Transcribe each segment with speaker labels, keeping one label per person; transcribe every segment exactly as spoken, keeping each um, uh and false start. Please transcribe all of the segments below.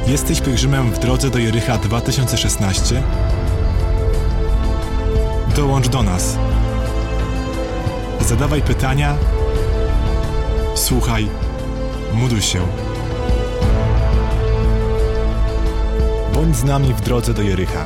Speaker 1: Jesteś pielgrzymem w drodze do Jericha dwa tysiące szesnaście? Dołącz do nas. Zadawaj pytania. Słuchaj. Módl się. Bądź z nami w drodze do Jericha.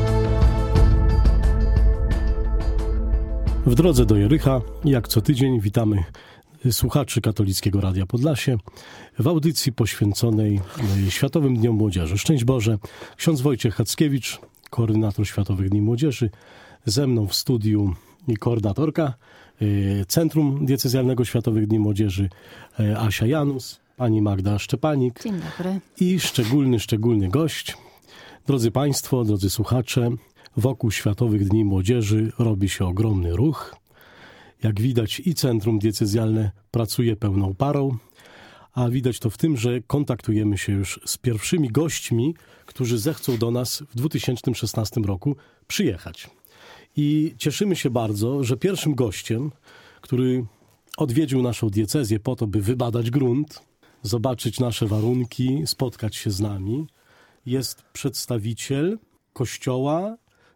Speaker 2: W drodze do Jericha, jak co tydzień, witamy słuchaczy Katolickiego Radia Podlasie w audycji poświęconej Światowym Dniom Młodzieży. Szczęść Boże, ksiądz Wojciech Hackiewicz, koordynator Światowych Dni Młodzieży, ze mną w studiu koordynatorka Centrum Diecezjalnego Światowych Dni Młodzieży Asia Janus, pani Magda Szczepanik.
Speaker 3: Dzień dobry.
Speaker 2: I szczególny, szczególny gość. Drodzy Państwo, drodzy słuchacze, wokół Światowych Dni Młodzieży robi się ogromny ruch. Jak widać, i Centrum Diecezjalne pracuje pełną parą, a widać to w tym, że kontaktujemy się już z pierwszymi gośćmi, którzy zechcą do nas w dwa tysiące szesnastym roku przyjechać. I cieszymy się bardzo, że pierwszym gościem, który odwiedził naszą diecezję po to, by wybadać grunt, zobaczyć nasze warunki, spotkać się z nami, jest przedstawiciel Kościoła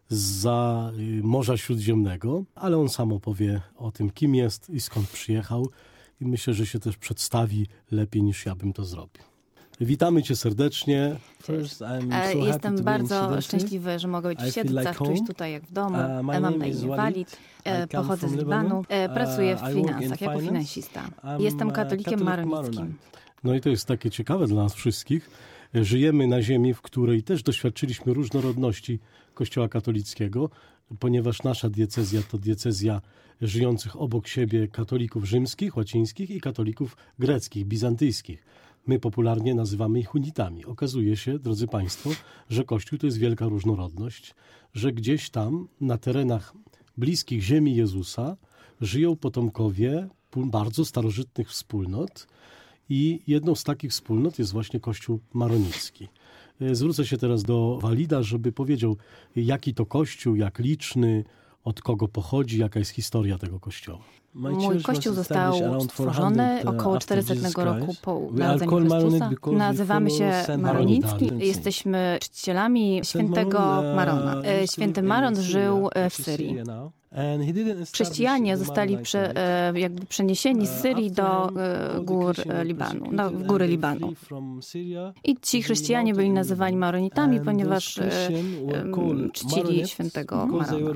Speaker 2: zza Morza Śródziemnego, ale on sam opowie o tym, kim jest i skąd przyjechał, i myślę, że się też przedstawi lepiej, niż ja bym to zrobił. Witamy Cię serdecznie.
Speaker 3: First, so Jestem bardzo szczęśliwy, że mogę być w Siedlcach, like czuć tutaj jak w domu. Uh, Mam na imię Walid, pochodzę z Libanu, pracuję w finansach jako finansista. Jestem katolikiem maronickim.
Speaker 2: No i to jest takie ciekawe dla nas wszystkich. Żyjemy na ziemi, w której też doświadczyliśmy różnorodności Kościoła katolickiego, ponieważ nasza diecezja to diecezja żyjących obok siebie katolików rzymskich, łacińskich i katolików greckich, bizantyjskich. My popularnie nazywamy ich unitami. Okazuje się, drodzy Państwo, że Kościół to jest wielka różnorodność, że gdzieś tam na terenach bliskich ziemi Jezusa żyją potomkowie bardzo starożytnych wspólnot i jedną z takich wspólnot jest właśnie Kościół maronicki. Zwrócę się teraz do Walida, żeby powiedział, jaki to Kościół, jak liczny, od kogo pochodzi, jaka jest historia tego Kościoła.
Speaker 3: Mój Kościół został stworzony około czterysetnego roku po narodzeniu Chrystusa. Nazywamy się Maronicki. Jesteśmy czcicielami świętego Marona. Święty Maron żył w Syrii. Chrześcijanie zostali prze, jakby przeniesieni z Syrii do gór Libanu, no, w góry Libanu. I ci chrześcijanie byli nazywani Maronitami, ponieważ czcili świętego Marona.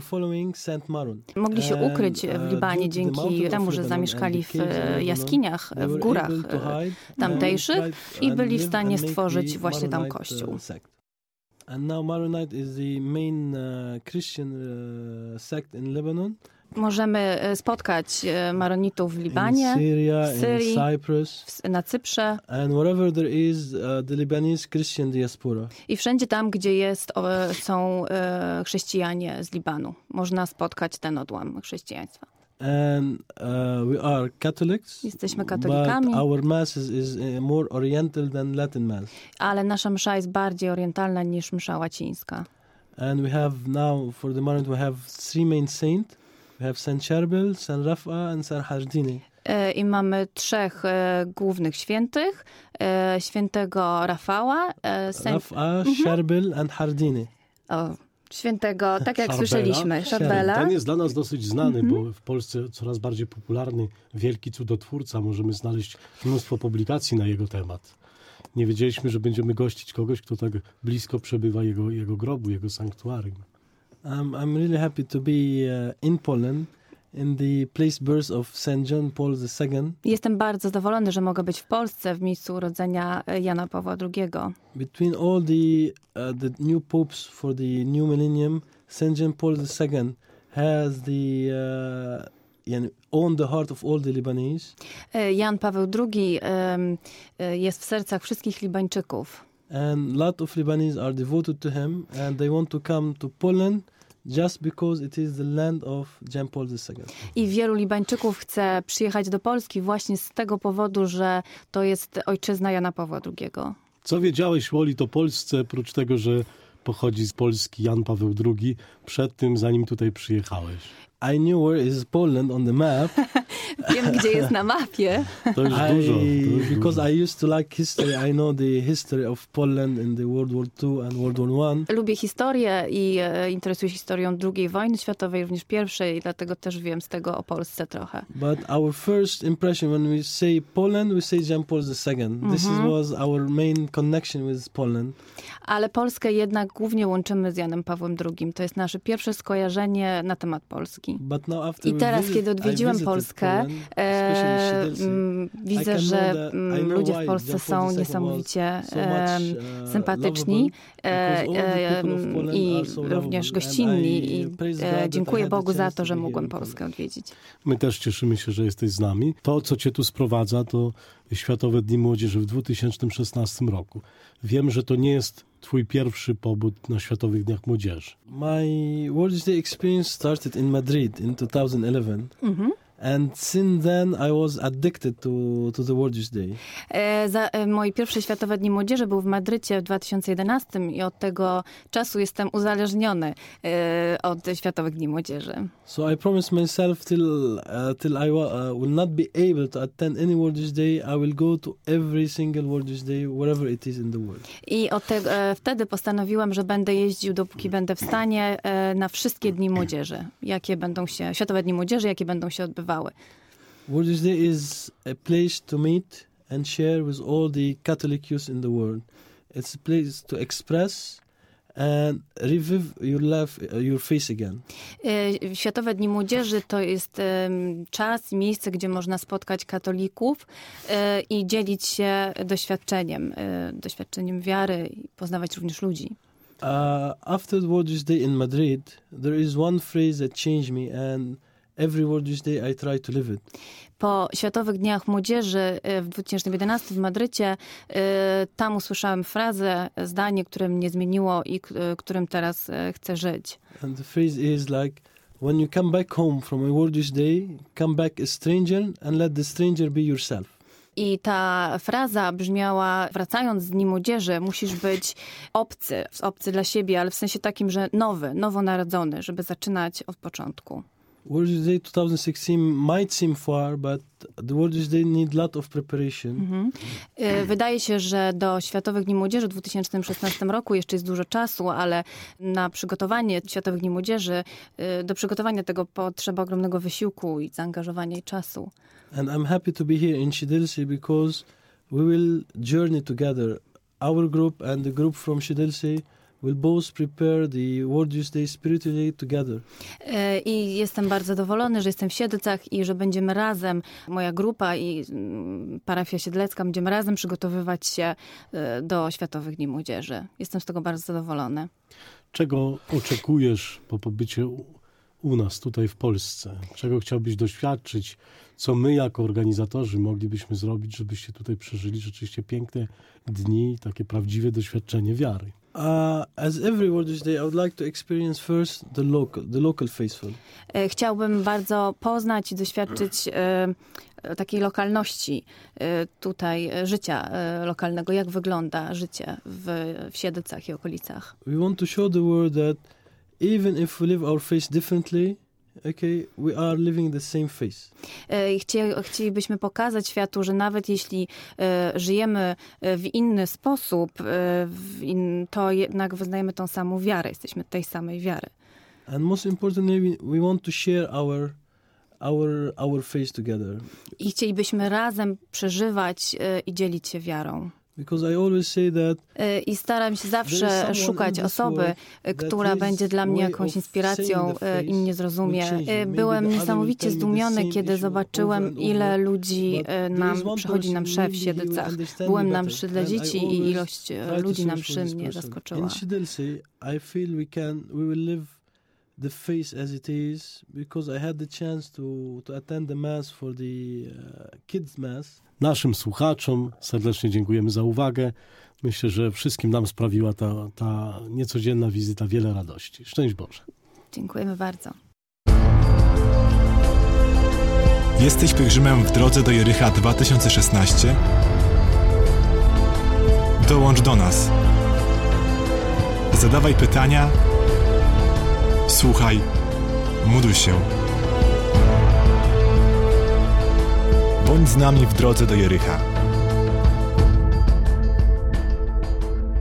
Speaker 3: Mogli się ukryć w Libanie dzięki temu, że zamieszkali w jaskiniach, w górach tamtejszych i byli w stanie stworzyć właśnie tam kościół.
Speaker 4: And now Maronite is the main uh, Christian uh, sect in Lebanon.
Speaker 3: Możemy spotkać Maronitów w Libanie,
Speaker 4: in Syria,
Speaker 3: w Syrii,
Speaker 4: in Cyprus,
Speaker 3: na Cyprze.
Speaker 4: And wherever there is uh, the Lebanese Christian diaspora.
Speaker 3: I wszędzie tam, gdzie jest, są uh, chrześcijanie z Libanu. Można spotkać ten odłam chrześcijaństwa.
Speaker 4: And uh, we are Catholics.
Speaker 3: Jesteśmy katolikami.
Speaker 4: But our mass is, is more oriental than Latin mass.
Speaker 3: Ale nasza msza jest bardziej orientalna niż msza łacińska.
Speaker 4: And we have now for the moment we have three main saints. We have Saint Charbel, Saint Rafa and Saint Hardini.
Speaker 3: I mamy trzech e, głównych świętych. E, świętego Rafała, e, Saint...
Speaker 4: Rafa, Charbel and Hardini.
Speaker 3: O. Świętego, tak jak
Speaker 2: Charbela.
Speaker 3: Słyszeliśmy, Charbela.
Speaker 2: Ten jest dla nas dosyć znany,
Speaker 3: mm-hmm.
Speaker 2: bo w Polsce coraz bardziej popularny wielki cudotwórca. Możemy znaleźć mnóstwo publikacji na jego temat. Nie wiedzieliśmy, że będziemy gościć kogoś, kto tak blisko przebywa jego, jego grobu, jego sanktuarium.
Speaker 4: Um, I'm really happy to be uh, in Poland, in the place birth of Saint John Paul the Second.
Speaker 3: Jestem bardzo zadowolony, że mogę być w Polsce w miejscu urodzenia Jana Pawła drugiego.
Speaker 4: Between all the uh, the new popes for the new millennium, Saint John Paul the Second has the uh, own the heart of all the Lebanese.
Speaker 3: Jan Paweł drugi um, jest w sercach wszystkich Libańczyków.
Speaker 4: And lot of Lebanese are devoted to him, and they want to come to Poland just because it is the land of Jan Paul the Second.
Speaker 3: I wielu Libańczyków chce przyjechać do Polski właśnie z tego powodu, że to jest ojczyzna Jana Pawła drugiego.
Speaker 2: Co wiedziałeś, Woli, o Polsce, oprócz tego, że pochodzi z Polski Jan Paweł drugi, przed tym, zanim tutaj przyjechałeś?
Speaker 4: I knew where is Poland on the map.
Speaker 3: Wiem, gdzie jest na mapie.
Speaker 2: To już
Speaker 4: I,
Speaker 2: dużo. To już
Speaker 4: because
Speaker 2: dużo.
Speaker 4: I used to like history. I know the history of Poland in the World War Two and World War One.
Speaker 3: Lubię historię i e, interesuję się historią drugiej wojny światowej, również pierwszej, i dlatego też wiem z tego o Polsce trochę.
Speaker 4: But our first impression when we say Poland, we say Jan Paul the Second. This is, was our main connection with Poland.
Speaker 3: Ale Polskę jednak głównie łączymy z Janem Pawłem drugim. To jest nasze pierwsze skojarzenie na temat Polski.
Speaker 4: But now after
Speaker 3: I teraz,
Speaker 4: visit,
Speaker 3: kiedy odwiedziłem Polskę,
Speaker 4: Poland,
Speaker 3: e, m, widzę, że m, ludzie w Polsce są niesamowicie
Speaker 4: so much, uh,
Speaker 3: sympatyczni e, e, i również gościnni. I e, dziękuję Bogu za to, że mogłem Polskę odwiedzić.
Speaker 2: My też cieszymy się, że jesteś z nami. To, co cię tu sprowadza, to Światowe Dni Młodzieży w dwa tysiące szesnastym roku. Wiem, że to nie jest twój pierwszy pobyt na Światowych Dniach Młodzieży.
Speaker 4: My World Day experience started in Madrid in two thousand eleven. Mm-hmm. And since then I was addicted to, to the World Day.
Speaker 3: E, za, e, moje pierwsze Światowe Dni Młodzieży był w Madrycie w dwa tysiące jedenastym i od tego czasu jestem uzależniony e, od Światowych Dni Młodzieży.
Speaker 4: So I promised myself till, uh, till I uh, will not be able to attend any World Day, I will go to every single World Day, wherever it is in the world.
Speaker 3: I od te, e, wtedy postanowiłem, że będę jeździł, dopóki będę w stanie, e, na wszystkie Dni Młodzieży, jakie będą się, Światowe Dni Młodzieży, jakie będą się odbywały.
Speaker 4: World Day is a place to meet and share with all the Catholic youth in the world. It's a place to express and revive your life, your face again.
Speaker 3: Światowe Dni Młodzieży to jest czas i miejsce, gdzie można spotkać katolików i dzielić się doświadczeniem, doświadczeniem wiary i poznawać również ludzi.
Speaker 4: Uh, after the World Day in Madrid, there is one phrase that changed me and every World Day I try to live it.
Speaker 3: Po Światowych Dniach Młodzieży w dwa tysiące jedenastym w Madrycie, tam usłyszałem frazę, zdanie, które mnie zmieniło i którym teraz chcę żyć.
Speaker 4: And the phrase is like, when you come back home from a World Day, come back a stranger and let the stranger be yourself.
Speaker 3: I ta fraza brzmiała, wracając z Dni Młodzieży, musisz być obcy, obcy dla siebie, ale w sensie takim, że nowy, nowonarodzony, żeby zaczynać od początku.
Speaker 4: World Day twenty sixteen might seem far, but the World Day need lot of preparation. Mhm.
Speaker 3: Wydaje się, że do Światowych Dni Młodzieży w dwa tysiące szesnastym roku jeszcze jest dużo czasu, ale na przygotowanie Światowych Dni Młodzieży, do przygotowania tego potrzeba ogromnego wysiłku i zaangażowania i czasu.
Speaker 4: And I'm happy to be here in Siedlce because we will journey together. Our group and the group from Siedlce will both prepare the World Day spiritually together.
Speaker 3: I jestem bardzo zadowolony, że jestem w Siedlcach i że będziemy razem, moja grupa i parafia siedlecka, będziemy razem przygotowywać się do Światowych Dni Młodzieży. Jestem z tego bardzo zadowolony.
Speaker 2: Czego oczekujesz po pobycie u, u nas, tutaj w Polsce? Czego chciałbyś doświadczyć? Co my jako organizatorzy moglibyśmy zrobić, żebyście tutaj przeżyli rzeczywiście piękne dni, takie prawdziwe doświadczenie wiary?
Speaker 4: Uh, as every World Day, I would like to experience first the local, the local faithful.
Speaker 3: Chciałbym bardzo poznać i doświadczyć e, takiej lokalności e, tutaj, życia e, lokalnego. Jak wygląda życie w, w Siedlcach i okolicach.
Speaker 4: We want to show the world that even if we live our faith differently, okay, we are living the same faith.
Speaker 3: Chci, chcielibyśmy pokazać światu, że nawet jeśli e, żyjemy w inny sposób, e, w in, to jednak wyznajemy tą samą wiarę, jesteśmy tej samej wiary.
Speaker 4: And most importantly, we, we want to share our our our faith together.
Speaker 3: I chcielibyśmy razem przeżywać e, i dzielić się wiarą.
Speaker 4: Because I always say that
Speaker 3: I staram się zawsze szukać osoby, która będzie dla mnie jakąś inspiracją i mnie zrozumie. Byłem niesamowicie zdumiony, kiedy zobaczyłem, ile ludzi nam przychodzi na mszy w Siedlcach. Byłem na mszy dla dzieci i ilość ludzi na mszy mnie zaskoczyła.
Speaker 4: I feel we can, we will live the faith as it is, because I had the chance to to attend the mass for the uh, kids mass.
Speaker 2: Naszym słuchaczom serdecznie dziękujemy za uwagę. Myślę, że wszystkim nam sprawiła ta, ta niecodzienna wizyta wiele radości. Szczęść Boże.
Speaker 3: Dziękujemy bardzo.
Speaker 1: Jesteś pielgrzymem w drodze do Jericha dwa tysiące szesnaście? Dołącz do nas. Zadawaj pytania. Słuchaj. Módl się. Bądź z nami w drodze do Jericha.